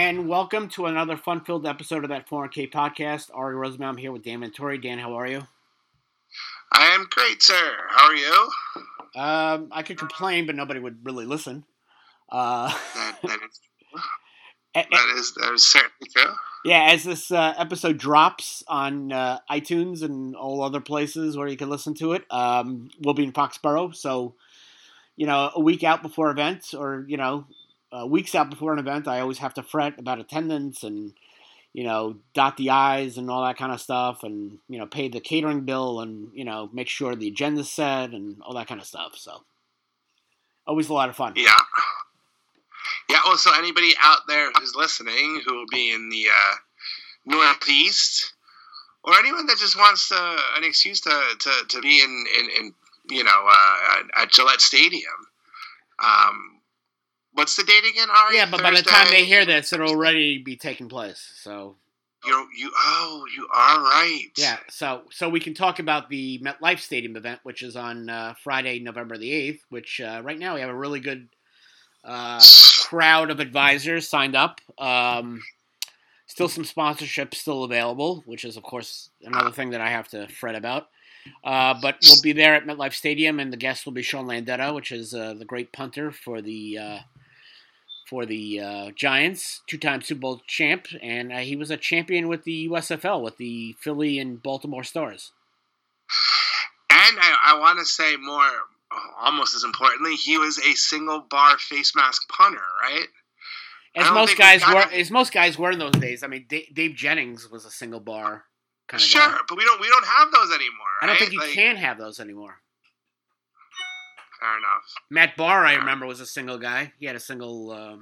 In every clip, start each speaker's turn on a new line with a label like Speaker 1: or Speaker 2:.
Speaker 1: and welcome to another fun-filled episode of that 4K podcast. Ari Rosenbaum here with Dan Mantori. Dan, how are you?
Speaker 2: I am great, sir. How are you?
Speaker 1: I could complain, but nobody would really listen.
Speaker 2: That is true. That is certainly true.
Speaker 1: Yeah, as this episode drops on iTunes and all other places where you can listen to it, we'll be in Foxborough. So, a week out before events or, weeks out before an event, I always have to fret about attendance and, dot the I's and all that kind of stuff and, pay the catering bill and, make sure the agenda's set and all that kind of stuff. So, always a lot of fun.
Speaker 2: Yeah. Yeah, well, so anybody out there who's listening who will be in the Northeast or anyone that just wants an excuse to be in at Gillette Stadium, what's the date again, Ari?
Speaker 1: Yeah, but Thursday? By the time they hear this, it'll already be taking place. So
Speaker 2: you are right.
Speaker 1: Yeah, so we can talk about the MetLife Stadium event, which is on Friday, November the 8th, which right now we have a really good crowd of advisors signed up. Still some sponsorships still available, which is, of course, another thing that I have to fret about. But we'll be there at MetLife Stadium, and the guest will be Sean Landeta, which is the great punter for the Giants, two-time Super Bowl champ, and he was a champion with the USFL, with the Philly and Baltimore Stars.
Speaker 2: And I want to say more, almost as importantly, he was a single-bar face mask punter, right?
Speaker 1: As most guys were in those days. I mean, Dave Jennings was a single-bar kind of guy.
Speaker 2: Sure, but we don't have those anymore, right?
Speaker 1: I don't think you can have those anymore.
Speaker 2: Fair enough.
Speaker 1: Matt Barr, I remember, was a single guy. He had a single.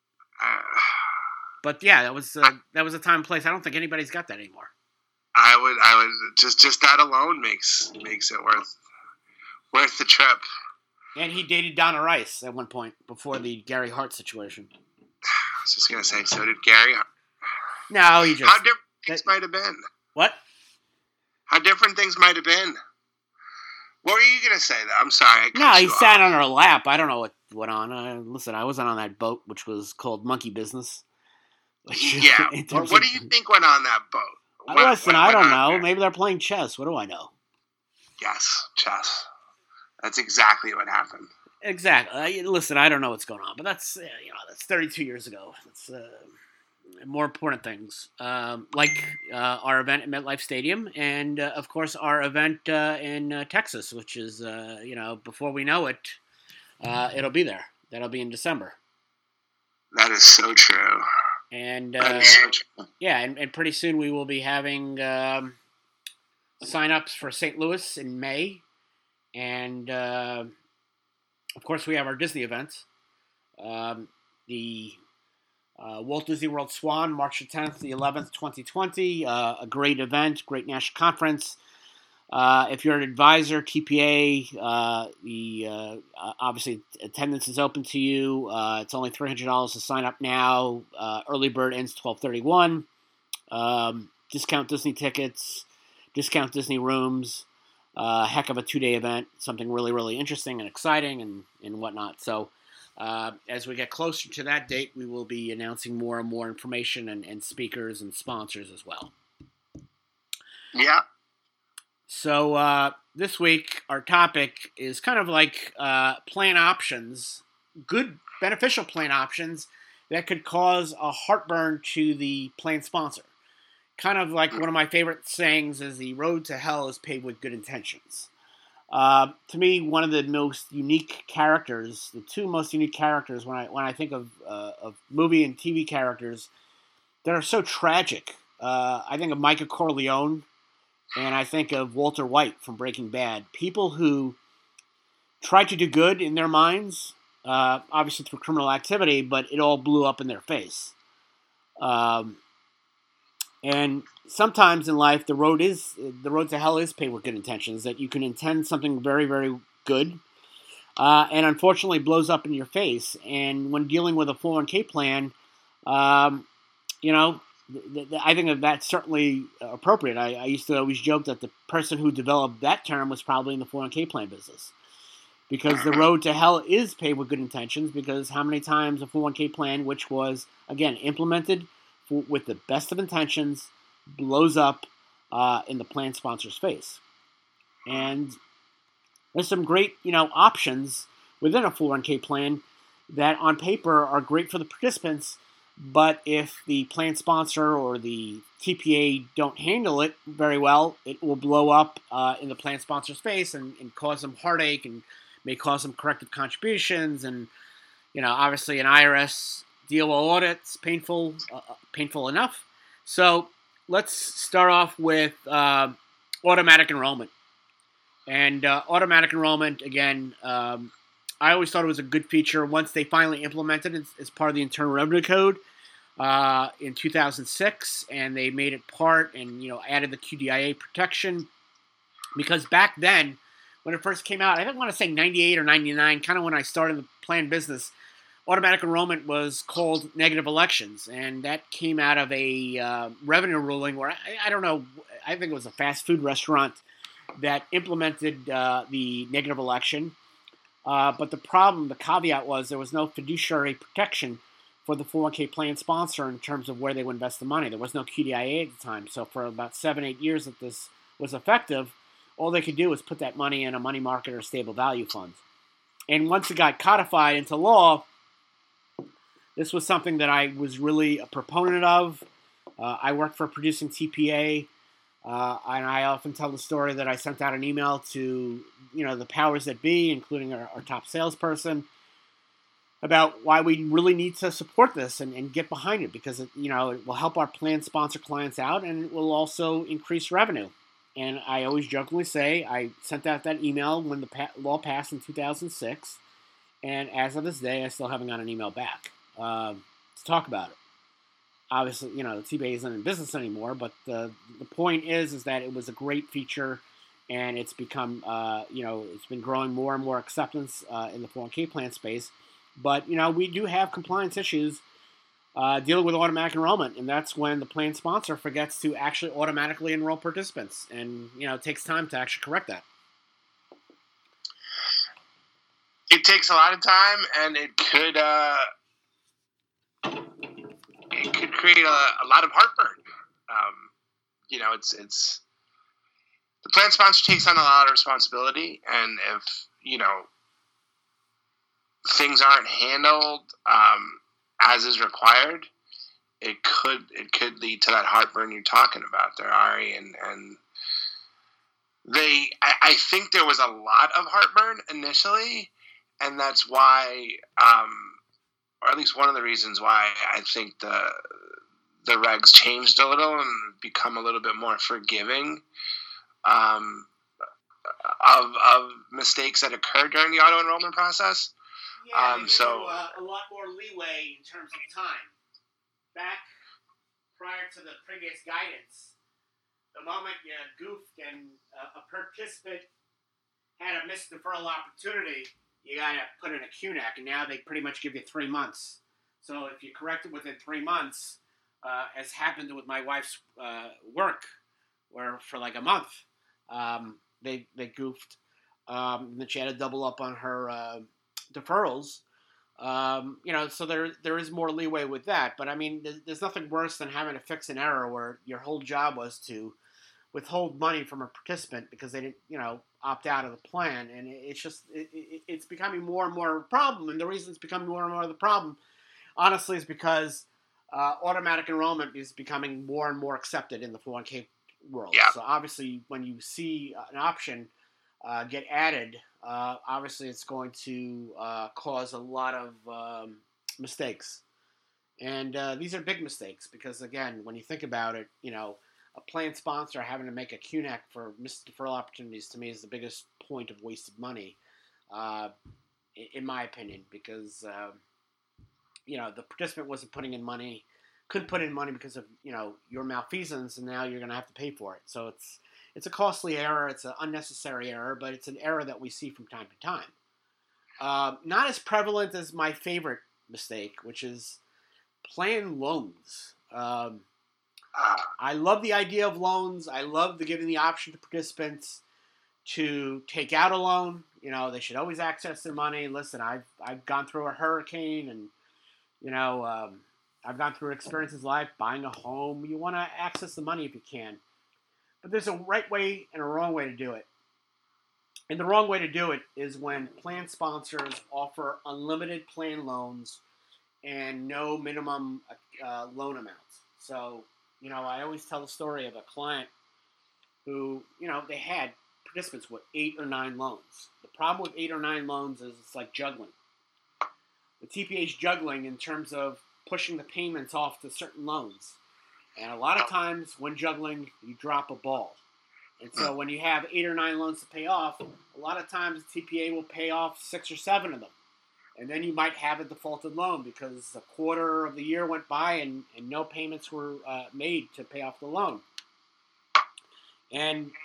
Speaker 1: But yeah, that was a time and place. I don't think anybody's got that anymore.
Speaker 2: I would just that alone makes it worth the trip.
Speaker 1: And he dated Donna Rice at one point before the Gary Hart situation.
Speaker 2: I was just gonna say, so did Gary.
Speaker 1: No, he just.
Speaker 2: How different things might have been.
Speaker 1: What?
Speaker 2: How different things might have been. What were you going to say, though? I'm sorry.
Speaker 1: He sat on her lap. I don't know what went on. Listen, I wasn't on that boat, which was called Monkey Business.
Speaker 2: Yeah. What do you think went on that boat?
Speaker 1: I don't know. There? Maybe they're playing chess. What do I know?
Speaker 2: Yes, chess. That's exactly what happened.
Speaker 1: Exactly. Listen, I don't know what's going on, but that's 32 years ago. That's more important things, like our event at MetLife Stadium, and of course our event in Texas, which is before we know it, it'll be there. That'll be in December.
Speaker 2: That is so true.
Speaker 1: And
Speaker 2: that is so true.
Speaker 1: Yeah, and pretty soon we will be having sign-ups for St. Louis in May, and of course we have our Disney events. The Walt Disney World Swan, March the 10th, the 11th, 2020. A great event, great national conference. If you're an advisor, TPA, obviously attendance is open to you. It's only $300 to sign up now. Early bird ends 12/31. Discount Disney tickets, discount Disney rooms. Heck of a 2-day event. Something really, really interesting and exciting and whatnot. So. As we get closer to that date, we will be announcing more and more information and speakers and sponsors as well.
Speaker 2: Yeah.
Speaker 1: So this week, our topic is kind of like plan options, good, beneficial plan options that could cause a heartburn to the plan sponsor. Kind of like one of my favorite sayings is the road to hell is paved with good intentions. To me, one of the most unique characters, the two most unique characters when I think of movie and TV characters that are so tragic, I think of Michael Corleone, and I think of Walter White from Breaking Bad. People who tried to do good in their minds, obviously through criminal activity, but it all blew up in their face. And sometimes in life, the road to hell is paved with good intentions. That you can intend something very, very good, and unfortunately blows up in your face. And when dealing with a 401k plan, I think that's certainly appropriate. I used to always joke that the person who developed that term was probably in the 401k plan business, because the road to hell is paved with good intentions, because how many times a 401k plan, which was, again, implemented with the best of intentions, blows up in the plan sponsor's face. And there's some great, options within a 401k plan that on paper are great for the participants, but if the plan sponsor or the TPA don't handle it very well, it will blow up in the plan sponsor's face and cause them heartache and may cause them corrective contributions. And, obviously an IRS DOL audit's painful enough. So let's start off with automatic enrollment. And automatic enrollment, again, I always thought it was a good feature once they finally implemented it as part of the Internal Revenue Code in 2006, and they made it part and added the QDIA protection. Because back then, when it first came out, I don't want to say 98 or 99, kind of when I started the plan business, automatic enrollment was called negative elections, and that came out of a revenue ruling where I don't know, I think it was a fast food restaurant that implemented the negative election. But the caveat was there was no fiduciary protection for the 401k plan sponsor in terms of where they would invest the money. There was no QDIA at the time. So for about 7-8 years that this was effective, all they could do was put that money in a money market or stable value fund. And once it got codified into law, this was something that I was really a proponent of. I worked for a producing TPA. And I often tell the story that I sent out an email to, the powers that be, including our top salesperson, about why we really need to support this and get behind it, because it will help our plan sponsor clients out, and it will also increase revenue. And I always jokingly say I sent out that email when the law passed in 2006, and as of this day, I still haven't got an email back to talk about it. Obviously, the TPA isn't in business anymore, but the point is that it was a great feature, and it's become, it's been growing more and more acceptance in the 401k plan space. But, we do have compliance issues dealing with automatic enrollment, and that's when the plan sponsor forgets to actually automatically enroll participants, and, it takes time to actually correct that.
Speaker 2: It takes a lot of time, and it could create a lot of heartburn. It's the plan sponsor takes on a lot of responsibility, and if things aren't handled as is required, it could lead to that heartburn you're talking about there, Ari. And I think there was a lot of heartburn initially, and that's why, or at least one of the reasons why I think the regs changed a little and become a little bit more forgiving of mistakes that occurred during the auto enrollment process.
Speaker 1: Yeah, they give you a lot more leeway in terms of time. Back prior to the previous guidance, the moment you goofed and a participant had a missed deferral opportunity, you got to put in a QNAC, and now they pretty much give you 3 months. So if you correct it within 3 months, as happened with my wife's work, where for like a month they goofed, and then she had to double up on her deferrals. So there is more leeway with that. But I mean, there's nothing worse than having to fix an error where your whole job was to withhold money from a participant because they didn't, opt out of the plan, and it's becoming more and more of a problem. And the reason it's becoming more and more of the problem, honestly, is because automatic enrollment is becoming more and more accepted in the 401k world.
Speaker 2: Yeah.
Speaker 1: So obviously, when you see an option get added, obviously it's going to cause a lot of mistakes. And these are big mistakes because, again, when you think about it, a plan sponsor having to make a QNAC for missed deferral opportunities, to me, is the biggest point of wasted money, in my opinion, because, the participant wasn't putting in money, couldn't put in money because of, your malfeasance, and now you're going to have to pay for it. So it's a costly error, it's an unnecessary error, but it's an error that we see from time to time. Not as prevalent as my favorite mistake, which is plan loans. I love the idea of loans. I love giving the option to participants to take out a loan, they should always access their money. Listen, I've gone through a hurricane, and I've gone through experiences like buying a home. You want to access the money if you can, but there's a right way and a wrong way to do it. And the wrong way to do it is when plan sponsors offer unlimited plan loans and no minimum loan amounts. So, I always tell the story of a client who, they had participants with 8 or 9 loans. The problem with 8 or 9 loans is it's like juggling. The TPA is juggling in terms of pushing the payments off to certain loans. And a lot of times when juggling, you drop a ball. And so when you have 8 or 9 loans to pay off, a lot of times the TPA will pay off 6 or 7 of them. And then you might have a defaulted loan because a quarter of the year went by and no payments were made to pay off the loan. And,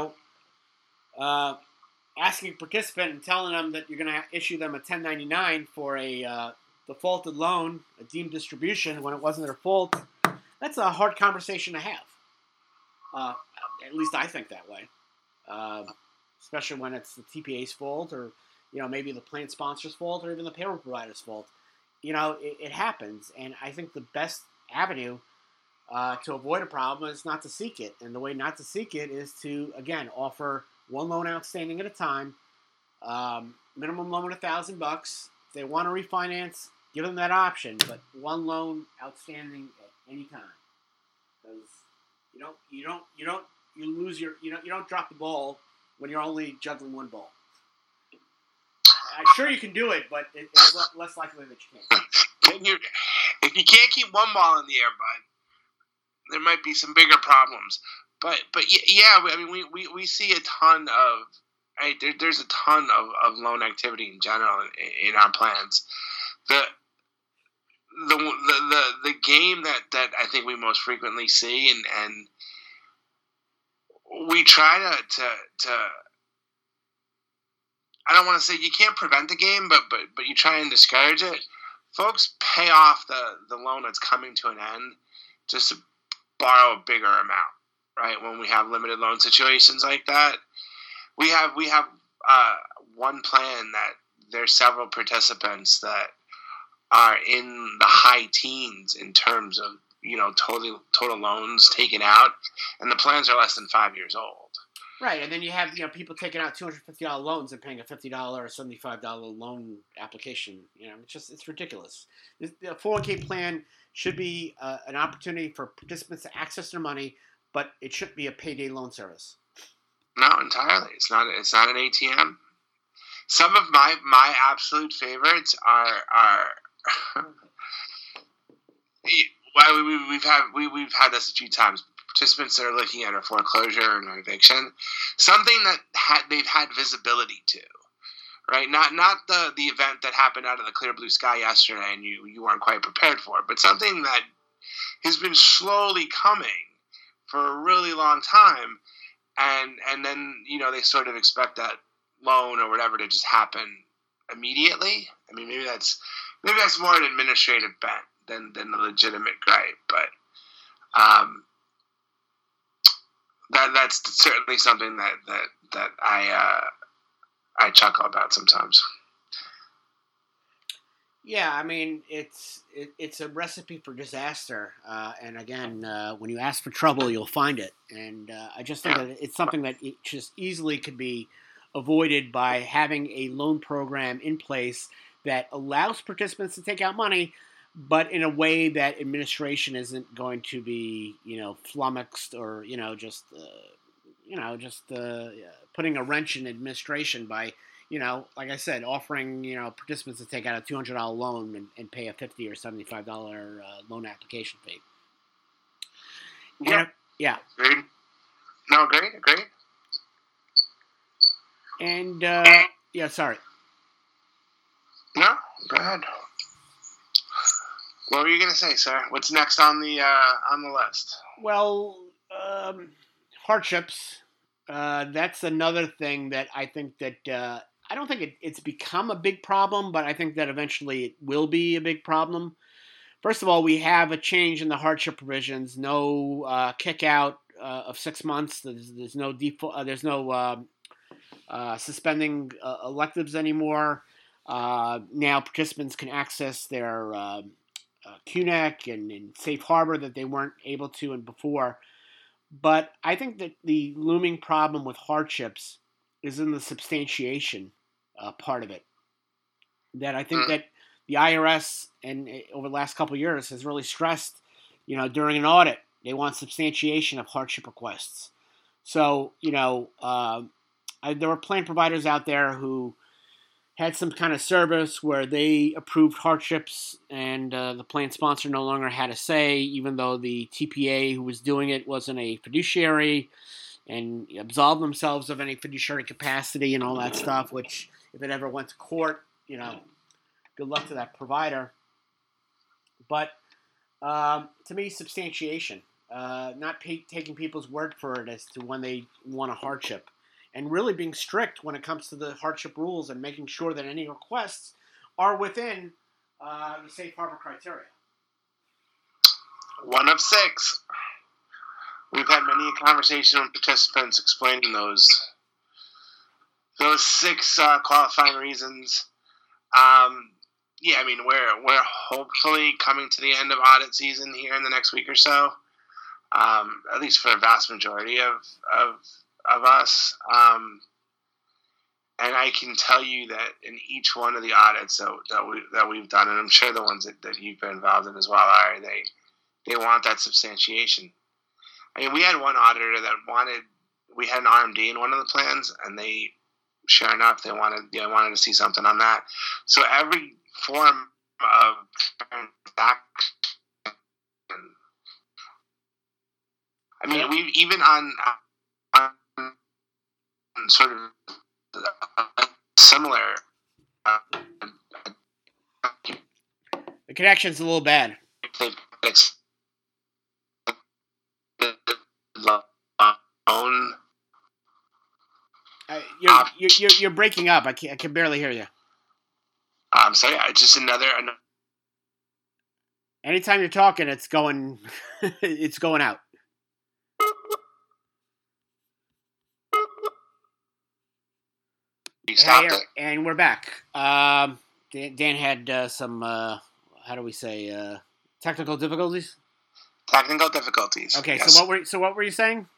Speaker 1: asking a participant and telling them that you're going to issue them a 1099 for a defaulted loan, a deemed distribution when it wasn't their fault, that's a hard conversation to have. At least I think that way. Especially when it's the TPA's fault or, maybe the plan sponsor's fault or even the payroll provider's fault. It happens. And I think the best avenue to avoid a problem is not to seek it. And the way not to seek it is to, again, offer one loan outstanding at a time, minimum loan of $1,000. If they want to refinance, give them that option, but one loan outstanding at any time. Because you don't drop the ball when you're only juggling one ball. I'm sure you can do it, but it's less likely that you can.
Speaker 2: If you can't keep one ball in the air, bud, there might be some bigger problems. But yeah, I mean, we see a ton of, right, there's a ton of loan activity in general in our plans. The game that I think we most frequently see, and we try to I don't want to say you can't prevent the game, but you try and discourage it. Folks pay off the loan that's coming to an end just to borrow a bigger amount, right? When we have limited loan situations like that, we have one plan that there's several participants that are in the high teens in terms of total loans taken out, and the plans are less than 5 years old.
Speaker 1: Right, and then you have people taking out $250 loans and paying a $50 or $75 loan application. It's ridiculous. The 401k plan should be an opportunity for participants to access their money, but it shouldn't be a payday loan service.
Speaker 2: No, entirely. It's not an ATM. Some of my absolute favorites are we've had this a few times. Participants that are looking at a foreclosure or an eviction, something that they've had visibility to, right? Not the event that happened out of the clear blue sky yesterday and you weren't quite prepared for, but something that has been slowly coming for a really long time, and then they sort of expect that loan or whatever to just happen immediately. I mean, maybe that's more an administrative bent than a legitimate gripe, but that's certainly something that I chuckle about sometimes.
Speaker 1: Yeah, I mean it's a recipe for disaster, and again, when you ask for trouble, you'll find it. And I just think that it's something that it just easily could be avoided by having a loan program in place that allows participants to take out money, but in a way that administration isn't going to be, flummoxed or, just putting a wrench in administration by, like I said, offering, participants to take out a $200 loan and pay a $50 or $75 loan application fee. Yeah.
Speaker 2: Agreed. No, agreed.
Speaker 1: And, sorry.
Speaker 2: No, go ahead. What were you going to say, sir? What's next on the list?
Speaker 1: Well, hardships. That's another thing that I think that I don't think it's become a big problem, but I think that eventually it will be a big problem. First of all, we have a change in the hardship provisions. No kick out of 6 months. There's no default. There's no suspending electives anymore. Now participants can access their QNEC and Safe Harbor that they weren't able to and before. But I think that the looming problem with hardships is in the substantiation part of it. That I think that the IRS and over the last couple of years has really stressed, during an audit, they want substantiation of hardship requests. So, there were plan providers out there who had some kind of service where they approved hardships and the plan sponsor no longer had a say, even though the TPA who was doing it wasn't a fiduciary and absolved themselves of any fiduciary capacity and all that stuff, which if it ever went to court, good luck to that provider. But to me, substantiation, not taking people's word for it as to when they want a hardship. And really being strict when it comes to the hardship rules and making sure that any requests are within the safe harbor criteria.
Speaker 2: 1 of 6. We've had many conversations with participants explaining those 6 qualifying reasons. We're hopefully coming to the end of audit season here in the next week or so. At least for a vast majority of us, and I can tell you that in each one of the audits that we've done, and I'm sure the ones that you've been involved in as well, are they want that substantiation. I mean, we had one auditor that we had an RMD in one of the plans, and they, sure enough, they wanted to see something on that. So every form of transaction, I mean, we even on sort of similar.
Speaker 1: The connection's a little bad. You're breaking up. I can barely hear you.
Speaker 2: So yeah, just another.
Speaker 1: Anytime you're talking, it's going out.
Speaker 2: Stopped it.
Speaker 1: And we're back. Dan had some, technical difficulties?
Speaker 2: Technical difficulties.
Speaker 1: Okay,
Speaker 2: yes.
Speaker 1: So what were you saying?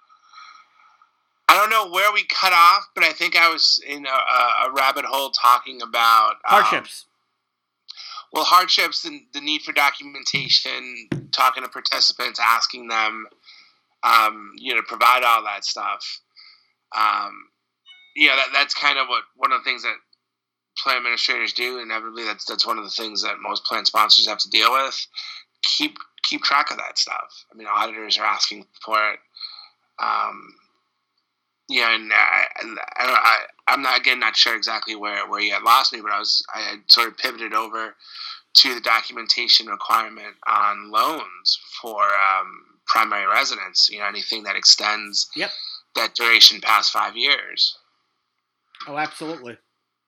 Speaker 2: I don't know where we cut off, but I think I was in a rabbit hole talking about
Speaker 1: hardships.
Speaker 2: Hardships and the need for documentation, talking to participants, asking them, to provide all that stuff. That's kind of one of the things that plan administrators do. Inevitably, that's one of the things that most plan sponsors have to deal with. Keep track of that stuff. I mean, auditors are asking for it. I'm not sure exactly where you had lost me, but I had sort of pivoted over to the documentation requirement on loans for primary residence. Anything that extends that duration past 5 years.
Speaker 1: Oh, absolutely.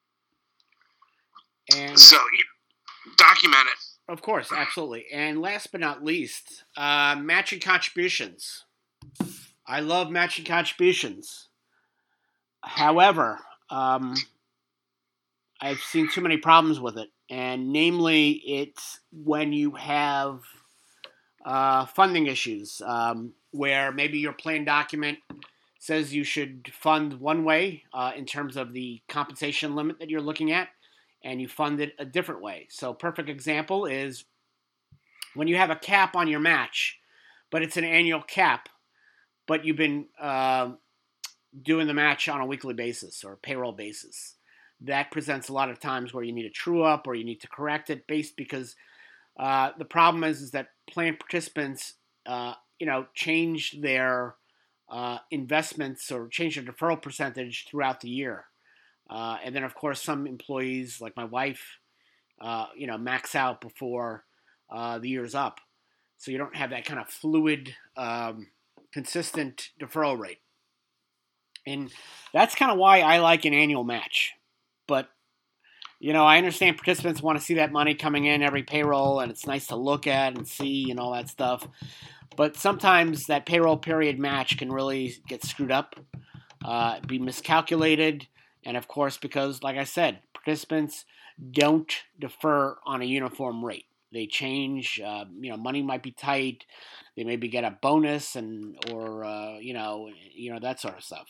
Speaker 1: And
Speaker 2: so, document it.
Speaker 1: Of course, absolutely. And last but not least, matching contributions. I love matching contributions. However, I've seen too many problems with it. And namely, it's when you have funding issues where maybe your plan document says you should fund one way in terms of the compensation limit that you're looking at, and you fund it a different way. So perfect example is when you have a cap on your match, but it's an annual cap, but you've been doing the match on a weekly basis or payroll basis. That presents a lot of times where you need a true up or you need to correct it because the problem is that plan participants, change their investments or change their deferral percentage throughout the year. And then, of course, some employees, like my wife, max out before the year's up. So you don't have that kind of fluid, consistent deferral rate. And that's kind of why I like an annual match. But, I understand participants want to see that money coming in every payroll, and it's nice to look at and see and all that stuff. But sometimes that payroll period match can really get screwed up be miscalculated, and of course, because, like I said, participants don't defer on a uniform rate. They change. Money might be tight. They maybe get a bonus or that sort of stuff.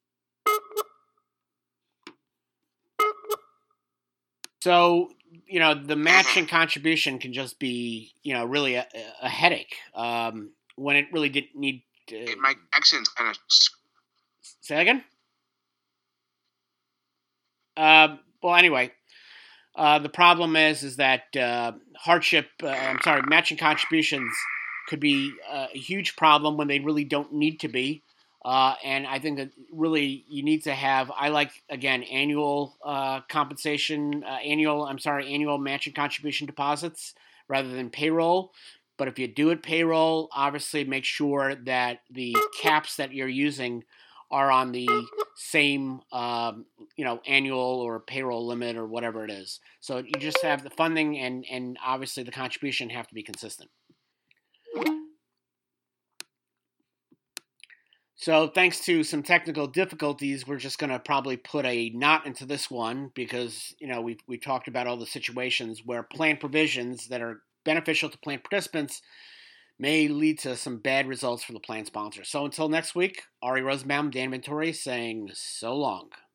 Speaker 1: So, the matching contribution can just be, really a headache when it really didn't need to.
Speaker 2: Mike Jackson's kind of.
Speaker 1: Say that again? Well, anyway, the problem is that matching contributions could be a huge problem when they really don't need to be. And I think that really you need to have, annual annual matching contribution deposits rather than payroll. But if you do it payroll, obviously make sure that the caps that you're using are on the same, annual or payroll limit or whatever it is. So you just have the funding and obviously the contribution have to be consistent. So thanks to some technical difficulties, we're just going to probably put a knot into this one because, we talked about all the situations where plan provisions that are beneficial to plan participants may lead to some bad results for the plan sponsor. So until next week, Ari Rosenbaum, Dan Ventori saying so long.